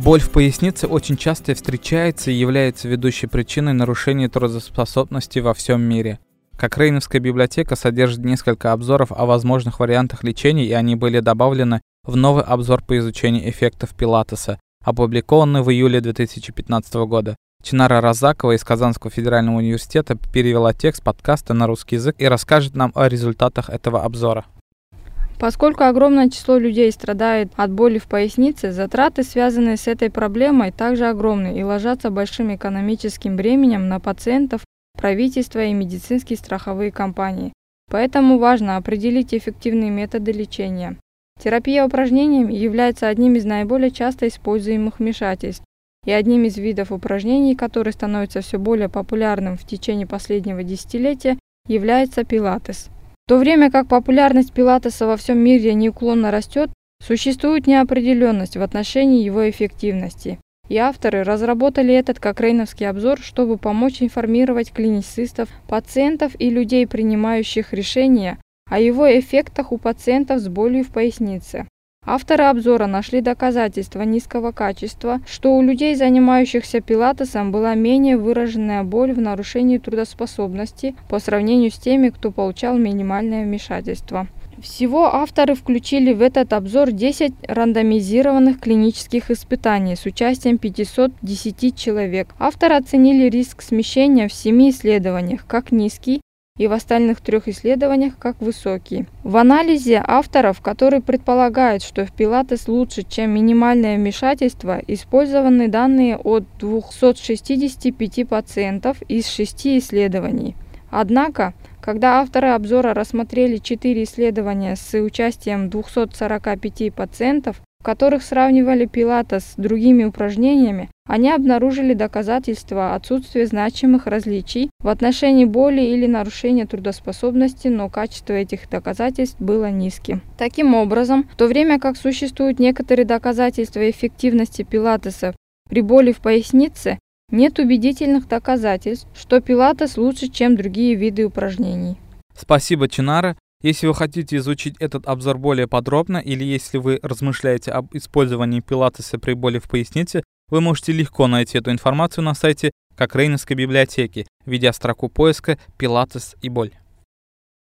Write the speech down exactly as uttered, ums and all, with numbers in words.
Боль в пояснице очень часто встречается и является ведущей причиной нарушения трудоспособности во всем мире. Кокрейновская библиотека содержит несколько обзоров о возможных вариантах лечения, и они были добавлены в новый обзор по изучению эффектов пилатеса, опубликованный в июле две тысячи пятнадцатого года. Чинара Разакова из Казанского федерального университета перевела текст подкаста на русский язык и расскажет нам о результатах этого обзора. Поскольку огромное число людей страдает от боли в пояснице, затраты, связанные с этой проблемой, также огромны и ложатся большим экономическим бременем на пациентов, правительство и медицинские страховые компании. Поэтому важно определить эффективные методы лечения. Терапия упражнениями является одним из наиболее часто используемых вмешательств и одним из видов упражнений, который становится все более популярным в течение последнего десятилетия, является пилатес. В то время как популярность пилатеса во всем мире неуклонно растет, существует неопределенность в отношении его эффективности. И авторы разработали этот кокрейновский обзор, чтобы помочь информировать клиницистов, пациентов и людей, принимающих решения, о его эффектах у пациентов с болью в пояснице. Авторы обзора нашли доказательства низкого качества, что у людей, занимающихся пилатесом, была менее выраженная боль в нарушении трудоспособности по сравнению с теми, кто получал минимальное вмешательство. Всего авторы включили в этот обзор десять рандомизированных клинических испытаний с участием пятисот десяти человек. Авторы оценили риск смещения в семи исследованиях как низкий, и в остальных трех исследованиях как высокий. В анализе авторов, которые предполагают, что в пилатес лучше, чем минимальное вмешательство, использованы данные от двухсот шестидесяти пяти пациентов из шести исследований. Однако, когда авторы обзора рассмотрели четыре исследования с участием двухсот сорока пяти пациентов, в которых сравнивали пилатес с другими упражнениями, они обнаружили доказательства отсутствия значимых различий в отношении боли или нарушения трудоспособности, но качество этих доказательств было низким. Таким образом, в то время как существуют некоторые доказательства эффективности пилатеса при боли в пояснице, нет убедительных доказательств, что пилатес лучше, чем другие виды упражнений. Спасибо, Чинара. Если вы хотите изучить этот обзор более подробно, или если вы размышляете об использовании пилатеса при боли в пояснице, вы можете легко найти эту информацию на сайте Кокрейновской библиотеки, введя строку поиска «Пилатес и боль».